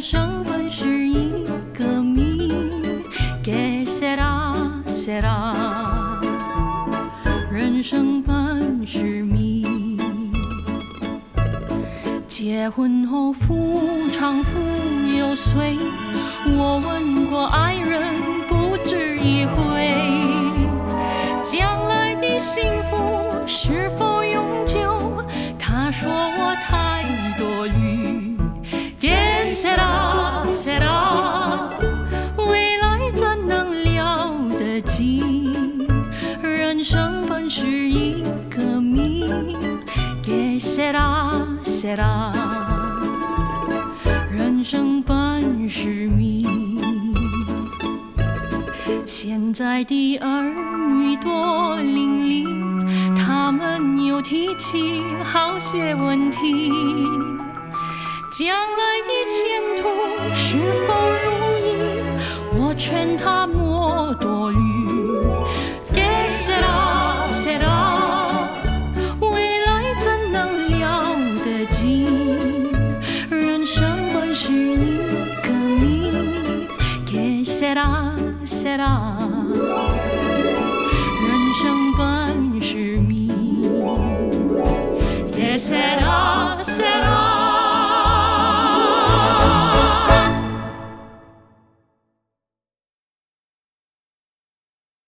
生本是一个谜。Que será será， 人生本是谜。结婚后夫唱妇又随，我问过爱人不止一回，将来的幸福是否永久？他说我太多虑。Que será será， 未来怎能了得及？人生本是一个谜。Que será será， 人生本是谜。现在的儿女多伶俐，他们又提起好些问题，将来的前途是否如意？我劝他莫多虑。Que será será， 未来怎能了得及？人生本是一个谜。Que será